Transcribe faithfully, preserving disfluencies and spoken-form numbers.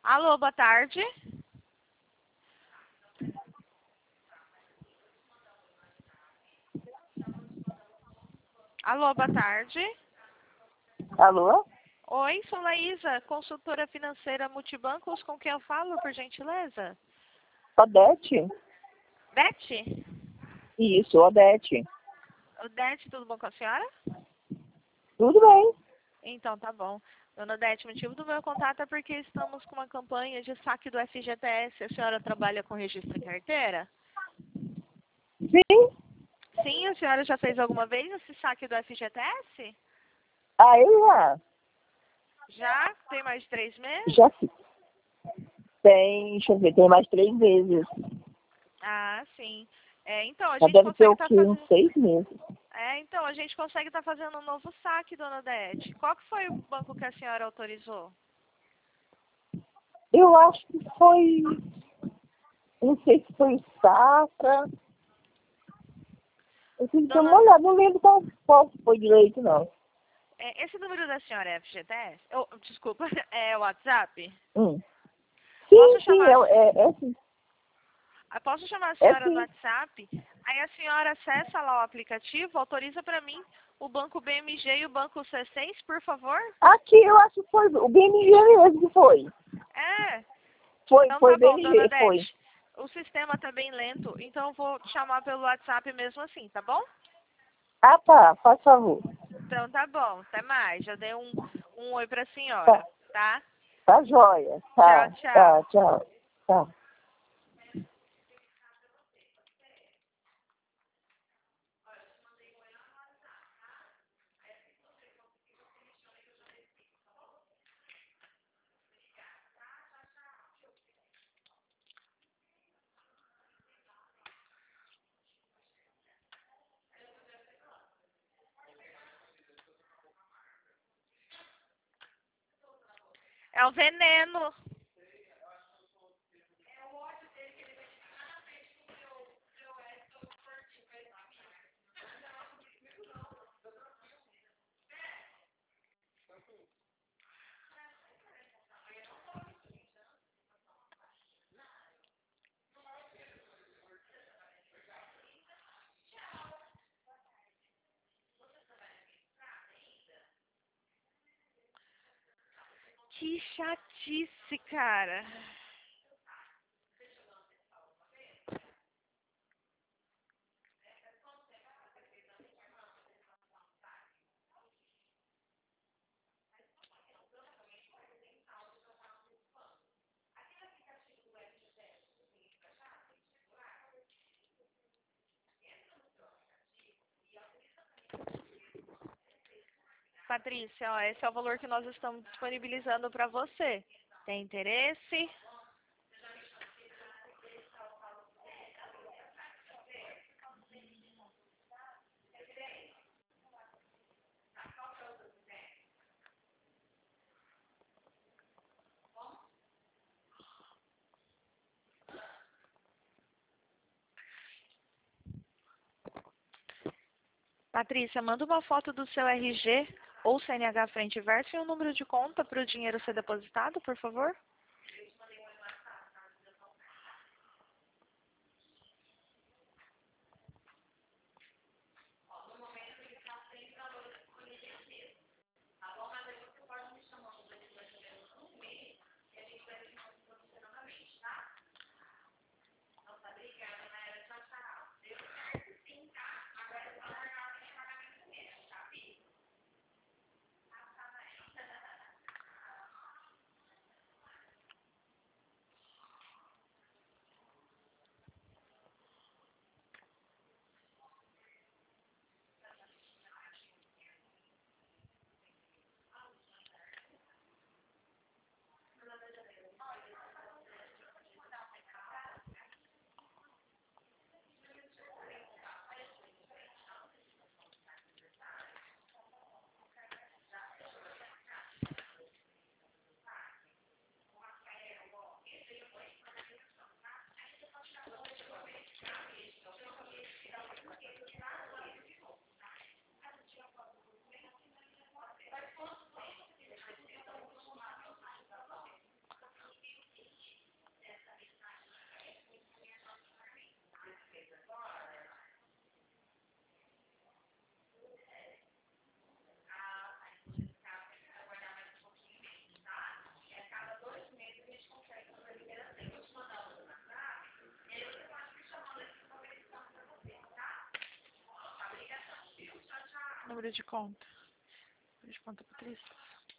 Alô, boa tarde. Alô, boa tarde. Alô? Oi, sou Laísa, consultora financeira Multibancos, com quem eu falo, por gentileza? Odete? Beth? Isso, Odete. Odete, tudo bom com a senhora? Tudo bem. Então, tá bom. Dona Odete, o motivo do meu contato é porque estamos com uma campanha de saque do F G T S. A senhora trabalha com registro em carteira? Sim. Sim, a senhora já fez alguma vez esse saque do F G T S? Aí já. Já? Tem mais de três meses? Já fiz. Tem, deixa eu ver, tem mais três vezes. Ah, sim. É, então, a Já gente deve ter consegue o estar quê? Uns fazendo... seis meses. É, então, a gente consegue estar fazendo um novo saque, dona Odete. Qual que foi o banco que a senhora autorizou? Eu acho que foi. Não sei se foi o Safra. Eu tenho que ter uma Dona... olhada, não lembro qual, qual foi direito, não. É, esse número da senhora é F G T S? Oh, desculpa, é WhatsApp? Hum. Posso Sim, sim, chamar, é, é, é sim. ah, posso chamar a É senhora no sim. WhatsApp? Aí a senhora acessa lá o aplicativo, autoriza para mim o banco B M G e o banco C seis, por favor? Aqui eu acho que foi o B M G mesmo que foi. É, Foi, então foi tá bom, dona B M G, foi. Odete. O sistema tá bem lento, então eu vou chamar pelo WhatsApp mesmo assim, tá bom? Ah, tá, faz favor. Então tá bom, até mais. Já dei um, um oi pra Tá, senhora, tá? tá joia. Tchau, Tá, tá, tchau. tchau. Tá. É o veneno. Que chatice, cara. Patrícia, ó, esse é o valor que nós estamos disponibilizando para você. Tem interesse? Patrícia, manda uma foto do seu R G ou C N H frente e verso e o número de conta para o dinheiro ser depositado, por favor. número de conta. Número de conta, Patrícia.